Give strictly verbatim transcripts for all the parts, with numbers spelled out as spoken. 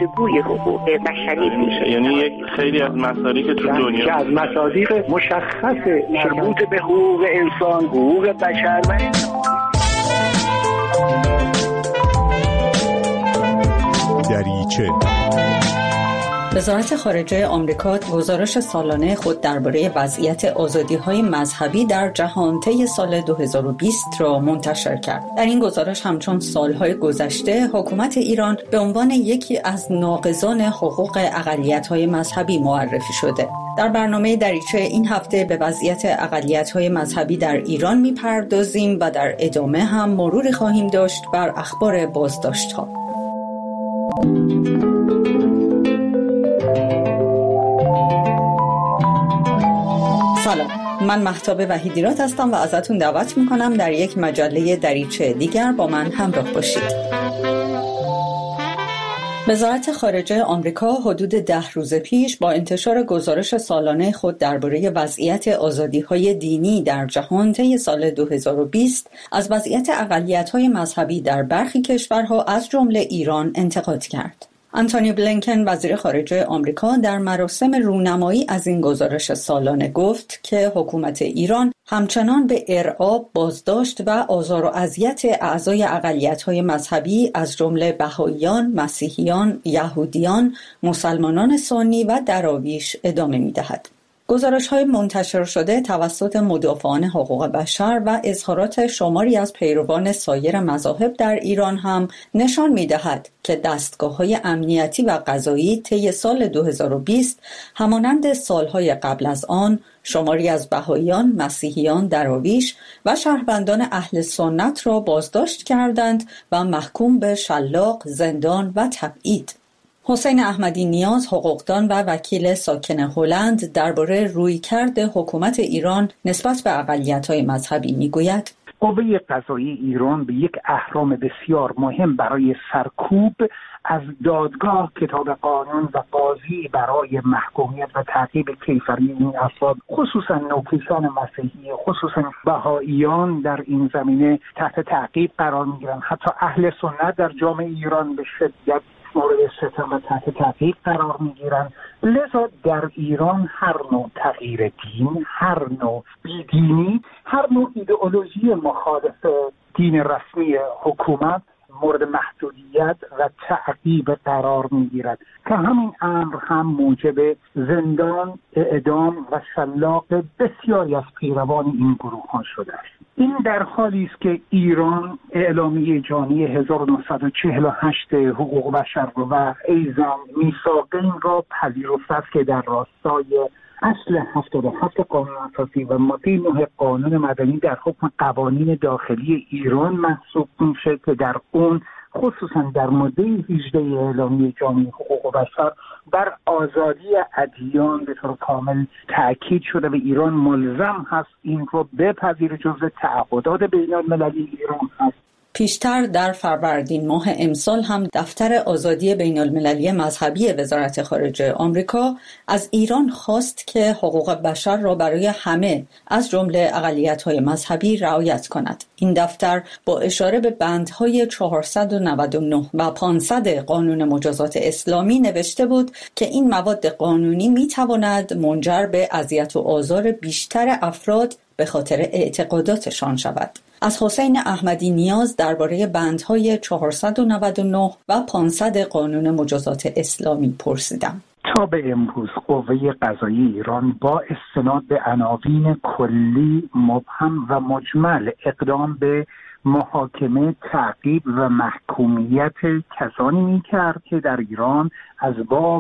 گفتگوی حقوق بشری پیش. یعنی یک خیلی از مسائلی که تو دنیا که از مصادیق مشخص مربوط به حقوق انسان، حقوق بشر و دریچه. وزارت خارجه آمریکا گزارش سالانه خود درباره وضعیت آزادی‌های مذهبی در جهان طی سال دو هزار و بیست را منتشر کرد. در این گزارش همچون سالهای گذشته حکومت ایران به عنوان یکی از ناقضان حقوق اقلیت‌های مذهبی معرفی شده. در برنامه دریچه این هفته به وضعیت اقلیت‌های مذهبی در ایران می‌پردازیم و در ادامه هم مروری خواهیم داشت بر اخبار بازداشت‌ها. سلام، من مهتاب وحیدیرات هستم و ازتون دعوت میکنم در یک مجله دریچه دیگر با من همراه باشید. وزارت خارجه آمریکا حدود ده روز پیش با انتشار گزارش سالانه خود درباره وضعیت آزادی‌های دینی در جهان طی سال دو هزار و بیست از وضعیت اقلیت‌های مذهبی در برخی کشورها از جمله ایران انتقاد کرد. آنتونی بلینکن وزیر خارجه آمریکا در مراسم رونمایی از این گزارش سالانه گفت که حکومت ایران همچنان به ارعاب، بازداشت و آزار و اذیت اعضای اقلیت‌های مذهبی از جمله بهائیان، مسیحیان، یهودیان، مسلمانان سنی و دراویش ادامه می‌دهد. گزارش‌های منتشر شده توسط مدافعان حقوق بشر و اظهارات شماری از پیروان سایر مذاهب در ایران هم نشان می‌دهد که دستگاه‌های امنیتی و قضایی طی سال دو هزار و بیست همانند سال‌های قبل از آن شماری از بهائیان، مسیحیان، دراویش و شهروندان اهل سنت را بازداشت کردند و محکوم به شلاق، زندان و تبعید. حسین احمدی نیاز، حقوقدان و وکیل ساکن هلند، درباره رویکرد حکومت ایران نسبت به اقلیت‌های مذهبی میگوید: قوه قضایی ایران به یک اهرم بسیار مهم برای سرکوب از دادگاه، کتاب قانون و قاضی برای محکومیت و تعقیب کیفری این افراد، خصوصا نوکیشان مسیحی، خصوصا بهائیان در این زمینه تحت تعقیب قرار میگیرند. حتی اهل سنت در جامعه ایران به شدت مورد ستم و تحت تعقیب قرار میگیرند. لذا در ایران هر نوع تغییر دین، هر نوع بیدینی، هر نوع ایدئولوژی مخالف دین رسمی حکومت مورد محدودیت و تعقیب قرار میگیرد که همین امر هم موجب زندان، اعدام و شلاق بسیاری از پیروان این گروه ها شده است. این در حالی است که ایران اعلامیه جهانی هزار و نهصد و چهل و هشت حقوق بشر و ایضا میثاقین را پذیرفته است که در راستای اصل هفتاد و هفت قانون اساسی و ماده نه قانون مدنی در حکم قوانین داخلی ایران محسوب میشه که در اون خصوصا در ماده هجده اعلامیه جهانی حقوق بشر بر آزادی ادیان به طور کامل تاکید شده و ایران ملزم هست این رو بپذیره، جزء تعهدات بین المللی ایران هست. پیشتر در فروردین ماه امسال هم دفتر آزادی بین المللی مذهبی وزارت خارجه آمریکا از ایران خواست که حقوق بشر را برای همه از جمله اقلیت‌های مذهبی رعایت کند. این دفتر با اشاره به بندهای چهارصد و نود و نه و پانصد قانون مجازات اسلامی نوشته بود که این مواد قانونی می‌تواند منجر به اذیت و آزار بیشتر افراد به خاطر اعتقاداتشان شود. از حسین احمدی نیاز درباره بندهای چهارصد و نود و نه و پانصد قانون مجازات اسلامی پرسیدم. تا به امروز قوه قضایی ایران با استناد به عناوین کلی، مبهم و مجمل اقدام به محاکمه، تعقیب و محکومیت کسانی می‌کرد که در ایران از باب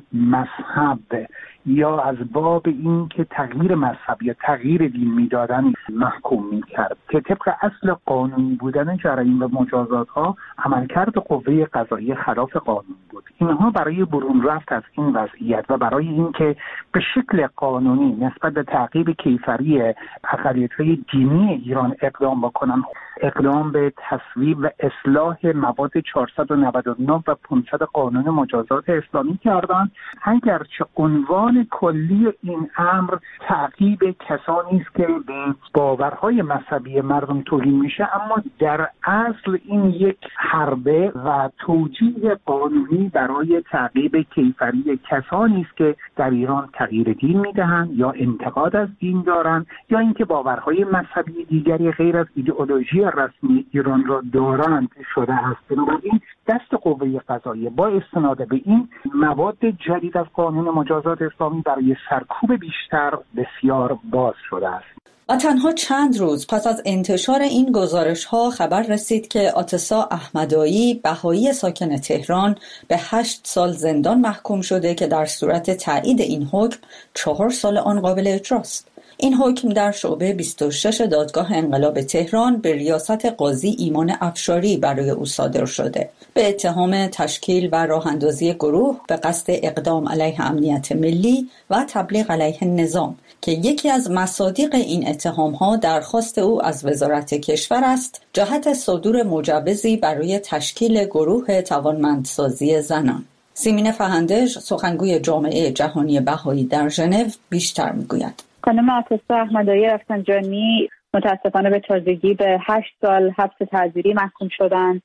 مذهب یا از باب این که تغییر مذهب یا تغییر دین میدادن محکوم میکرد که طبق اصل قانونی بودن جرایم و مجازات ها عملکرد قوه قضایی خلاف قانون بود. اینها برای برون رفت از این وضعیت و برای اینکه به شکل قانونی نسبت به تعقیب کیفری اقلیت‌های دینی ایران اقدام بکنن، اقدام به تصویب و اصلاح مواد چهارصد و نود و نه و پانصد قانون مجازات اسلامی کردند. اگرچه عنوان کلی این امر تعقیب کسانی است که به باورهای مذهبی مردم توهین میشه، اما در اصل این یک حربه و توجیه قانونی برای تعقیب کیفری کسانی است که در ایران تغییر دین میدهند یا انتقاد از دین دارند یا اینکه باورهای مذهبی دیگری غیر از ایدئولوژی رسمی ایران را دارند شده است. بنابراین دست قوه قضاییه با استناد به این مواد جدید از قانون مجازات اسلامی برای سرکوب بیشتر بسیار باز شده است. و تنها چند روز پس از انتشار این گزارش‌ها خبر رسید که آتسا احمدایی، بهایی ساکن تهران، به هشت سال زندان محکوم شده که در صورت تایید این حکم چهار سال آن قابل اجراست. این حکم در شعبه بیست و شش دادگاه انقلاب تهران به ریاست قاضی ایمان افشاری برای او صادر شده به اتهام تشکیل و راه‌اندازی گروه به قصد اقدام علیه امنیت ملی و تبلیغ علیه نظام که یکی از مصادیق این اتهام‌ها درخواست او از وزارت کشور است جهت صدور مجوزی برای تشکیل گروه توانمندسازی زنان. سیمین فهندش، سخنگوی جامعه جهانی بهایی در ژنو، بیشتر می‌گوید. خانم آتسا احمدایی رفسنجانی متاسفانه به تازگی به هشت سال حبس تعزیری محکوم شدند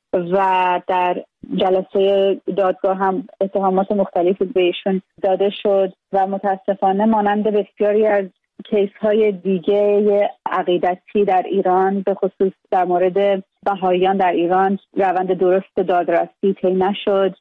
و در جلسه دادگاه هم اتهامات مختلفی به ایشون داده شد و متاسفانه مانند بسیاری از کیس های دیگه عقیدتی در ایران به خصوص در مورد بهاییان در ایران روند درست دادرسی طی نشد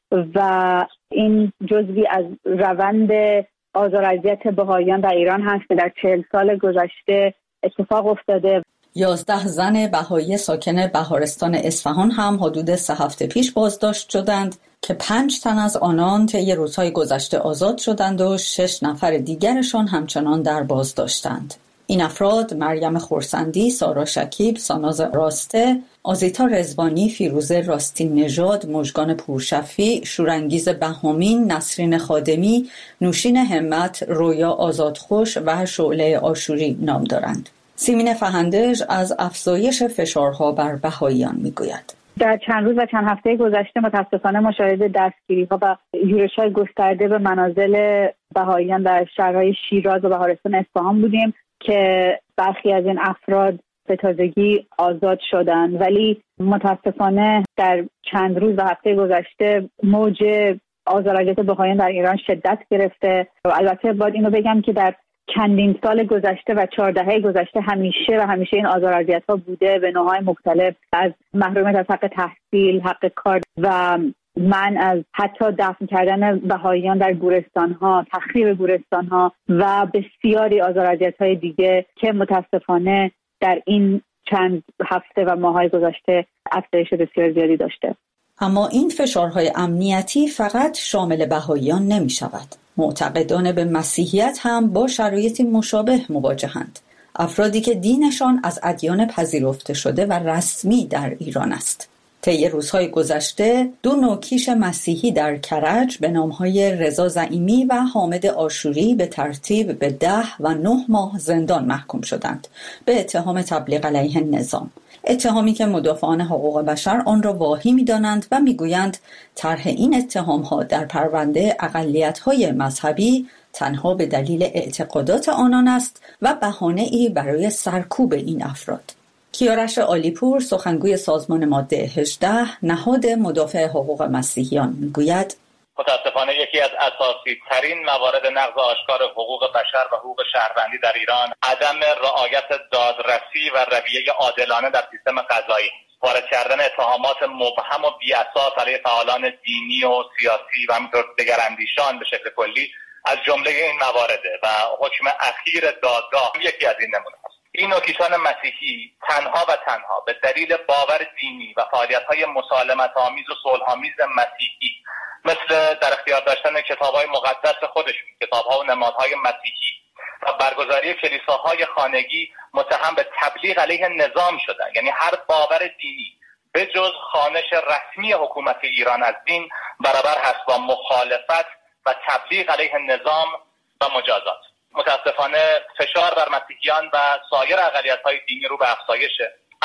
و این جزوی از روند آزار و اذیت بهاییان در ایران هست که در چهل سال گذشته اتفاق افتاده. یازده زن بهایی ساکن بهارستان اصفهان هم حدود سه هفته پیش بازداشت شدند که پنج تن از آنان طی روزهای گذشته آزاد شدند و شش نفر دیگرشان همچنان در بازداشتند. این افراد مریم خورسندی، سارا شکیب، ساناز راسته، آزیتا رضوانی، فیروزه راستین نژاد، مژگان پورشفی، شورانگیز بهامین، نسرین خادمی، نوشین همت، رویا آزادخوش و شعله آشوری نام دارند. سیمین فهندش از افزایش فشارها بر بهاییان میگوید. در چند روز و چند هفته گذشته متاسفانه مشاهده دستگیری‌ها و یورش‌های گسترده به منازل بهاییان در شهرهای شیراز و بهارستان اصفهان بودیم که برخی از این افراد به تازگی آزاد شدند، ولی متاسفانه در چند روز و هفته گذشته موج آزار و اذیت بهاییان در ایران شدت گرفته. و البته باید اینو بگم که در چندین سال گذشته و چهار دهه گذشته همیشه و همیشه این آزار و اذیت‌ها بوده به نوع‌های مختلف، از محرومیت از حق تحصیل، حق کار و منع از حتی دفن کردن بهاییان در گورستان‌ها، تخریب گورستان‌ها و بسیاری آزار و اذیت‌های دیگه که متاسفانه در این چند هفته و ماه‌های گذشته افزایش بسیار زیادی داشته. اما این فشارهای امنیتی فقط شامل بهاییان نمی‌شود. معتقدان به مسیحیت هم با شرایطی مشابه مواجهند. افرادی که دینشان از ادیان پذیرفته شده و رسمی در ایران است. طی روزهای گذشته دو نوکیش مسیحی در کرج به نامهای رضا زعیمی و حامد آشوری به ترتیب به ده و نه ماه زندان محکوم شدند به اتهام تبلیغ علیه نظام. اتهامی که مدافعان حقوق بشر آن را واهی می‌دانند و می‌گویند طرح این اتهام‌ها در پرونده اقلیت‌های مذهبی تنها به دلیل اعتقادات آنان است و بهانه‌ای برای سرکوب این افراد. کیارش عالیپور، سخنگوی سازمان ماده هجده، نهاد مدافع حقوق مسیحیان، میگوید متاسفانه یکی از اساسی ترین موارد نقض آشکار حقوق بشر و حقوق شهروندی در ایران عدم رعایت دادرسی و رویه عادلانه در سیستم قضایی، وارد کردن اتهامات مبهم و بی‌اساس علیه فعالان دینی و سیاسی و همینطور دگراندیشان به شکل کلی از جمله این موارده و حکم اخیر دادگاه یکی از این نمونه است. این نوکیشان مسیحی تنها و تنها به دلیل باور دینی و فعالیت‌های مسالمت‌آمیز و صلح‌آمیز مسیحی مثل در اختیار داشتن کتاب‌های مقدس خودشون، کتاب‌ها و نمادهای مسیحی و برگزاری کلیساهای خانگی متهم به تبلیغ علیه نظام شدن. یعنی هر باور دینی به جز خوانش رسمی حکومت ایران از دین برابر هست با مخالفت و تبلیغ علیه نظام و مجازات. متاسفانه فشار بر مسیحیان و سایر اقلیت‌های دینی رو به افزایشه.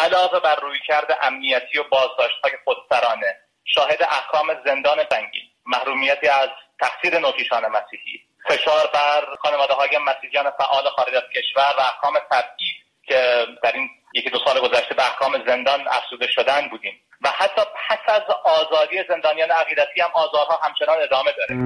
علاوه بر رویکرد امنیتی و بازداشت‌های خودسرانه، شاهد احکام زندان سنگین، محرومیتی از تحصیل نوکیشان مسیحی، فشار بر خانواده‌های مسیحیان فعال خارج از کشور و احکام تبعید که در این یکی دو سال گذشته به احکام زندان افزوده شدن بودیم و حتی پس از آزادی زندانیان عقیدتی هم آزارها همچنان ادامه داره.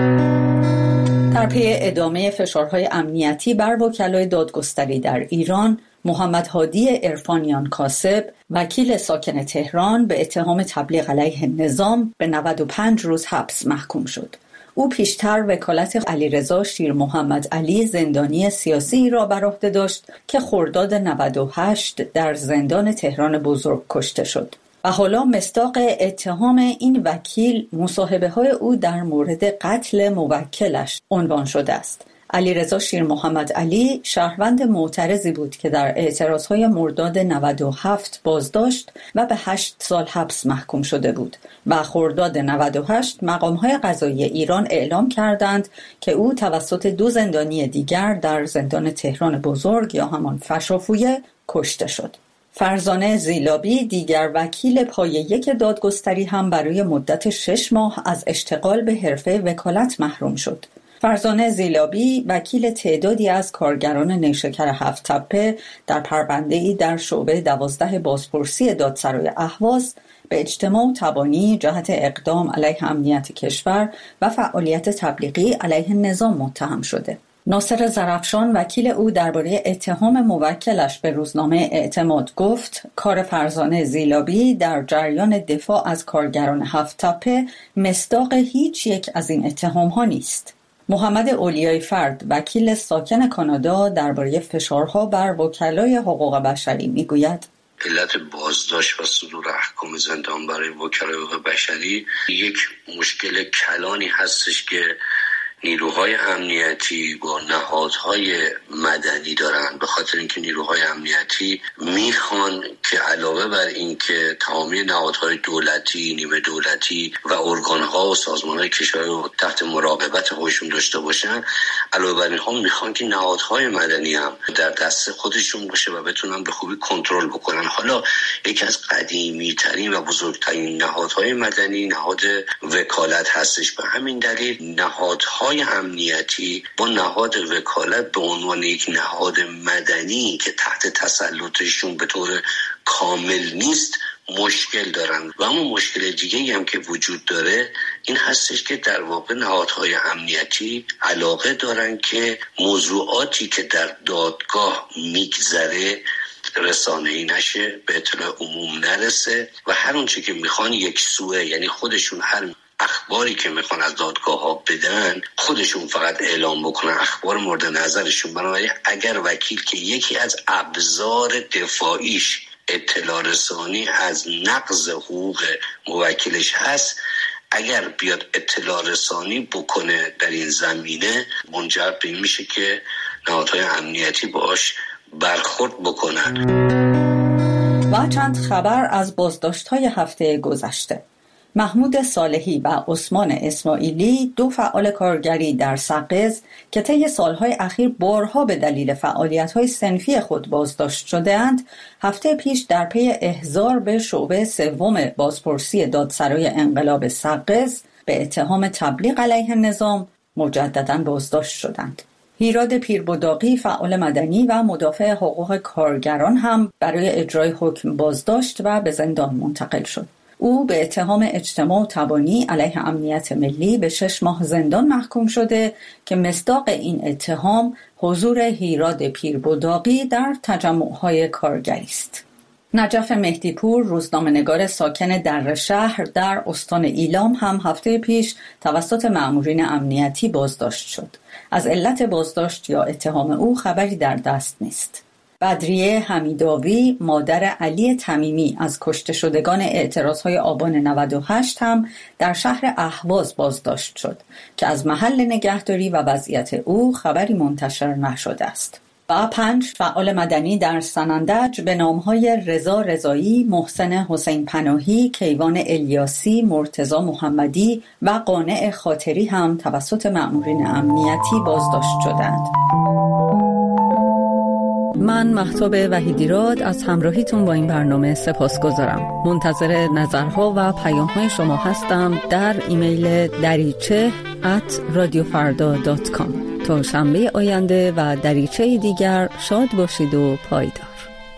در پی ادامه فشارهای امنیتی بر وکلای دادگستری در ایران، محمد هادی عرفانیان کاسب، وکیل ساکن تهران، به اتهام تبلیغ علیه نظام به نود و پنج روز حبس محکوم شد. او پیشتر وکالت علیرضا شیر محمد علی زندانی سیاسی را بر عهده داشت که خرداد نود و هشت در زندان تهران بزرگ کشته شد. و حالا مصداق اتهام این وکیل مصاحبه های او در مورد قتل موکلش عنوان شده است. علیرضا شیر محمد علی شهروند معترضی بود که در اعتراضهای مرداد نود و هفت بازداشت و به هشت سال حبس محکوم شده بود و خرداد نود و هشت مقامهای قضایی ایران اعلام کردند که او توسط دو زندانی دیگر در زندان تهران بزرگ یا همان فشافویه کشته شد. فرزانه زیلابی، دیگر وکیل پایه یک دادگستری، هم برای مدت شش ماه از اشتغال به حرفه وکالت محروم شد. فرزانه زیلابی وکیل تعدادی از کارگران نیشکر هفت تپه در پرونده‌ای در شعبه دوازده بازپرسی دادسرای اهواز به اجتماع و تبانی جهت اقدام علیه امنیت کشور و فعالیت تبلیغی علیه نظام متهم شده. ناصر زرفشان وکیل او درباره اتهام موکلش به روزنامه اعتماد گفت کار فرزانه زیلابی در جریان دفاع از کارگران هفت تپه مصداق هیچ یک از این اتهام ها نیست. محمد اولیای فرد وکیل ساکن کانادا درباره فشارها بر وکلای حقوق بشری میگوید علت بازداشت و صدور احکام زندان برای وکلای حقوق بشری یک مشکل کلانی هستش که نیروهای امنیتی با نهادهای مدنی دارن، به خاطر اینکه نیروهای امنیتی میخوان که علاوه بر اینکه تمامی نهادهای دولتی، نیمه دولتی و ارگانها و سازمانهای کشور رو تحت مراقبت خودشون داشته باشن، علاوه بر اینها میخوان که نهادهای مدنی هم در دست خودشون باشه و بتونن به خوبی کنترل بکنن. حالا یکی از قدیمی ترین و بزرگترین نهادهای مدنی نهاد وکالت هستش. به همین دلیل نهادهای امنیتی با نهاد وکالت به عنوان یک نهاد مدنی که تحت تسلطشون به طور کامل نیست مشکل دارن. و اما مشکل دیگه‌ای هم که وجود داره این هستش که در واقع نهادهای امنیتی علاقه دارن که موضوعاتی که در دادگاه میگذره رسانه‌ای نشه، به اطلاع عموم نرسه و هر اون چی که میخوان یک سوه، یعنی خودشون هر اخباری که میخوان از دادگاه ها بدن خودشون فقط اعلام بکنن، اخبار مورد نظرشون. بنابراین اگر وکیل که یکی از ابزار دفاعیش اطلاع رسانی از نقض حقوق موکلش هست، اگر بیاد اطلاع رسانی بکنه در این زمینه، منجر به این میشه که نهادهای امنیتی باش برخورد بکنن. و چند خبر از بازداشت‌های هفته گذشته. محمود صالحی و عثمان اسماعیلی، دو فعال کارگری در سقز که طی سالهای اخیر بارها به دلیل فعالیت‌های صنفی خود بازداشت شده‌اند، هفته پیش در پی احضار به شعبه سوم بازپرسی دادسرای انقلاب سقز به اتهام تبلیغ علیه نظام مجدداً بازداشت شدند. هیراد پیربداقی، فعال مدنی و مدافع حقوق کارگران، هم برای اجرای حکم بازداشت و به زندان منتقل شد. او به اتهام اجتماع و تبانی علیه امنیت ملی به شش ماه زندان محکوم شده که مصداق این اتهام حضور هیراد پیربداقی در تجمع‌های کارگری است. نجف مهدیپور، روزنامه‌نگار ساکن در شهر در استان ایلام، هم هفته پیش توسط مأمورین امنیتی بازداشت شد. از علت بازداشت یا اتهام او خبری در دست نیست. بدریه حمیداوی، مادر علی تمیمی از کشته شدگان اعتراضهای آبان نود و هشت، هم در شهر اهواز بازداشت شد که از محل نگهداری و وضعیت او خبری منتشر نشده است. و پنج فعال مدنی در سنندج به نامهای رضا رضایی، محسن حسین پناهی، کیوان الیاسی، مرتضی محمدی و قانع خاطری هم توسط مأمورین امنیتی بازداشت شدند. من مهتاب وحیدیراد از همراهیتون با این برنامه سپاسگزارم. منتظر نظرها و پیام‌های شما هستم در ایمیل دریچه ات رادیو فردا دات کام. تا شنبه آینده و دریچه دیگر شاد باشید و پایدار.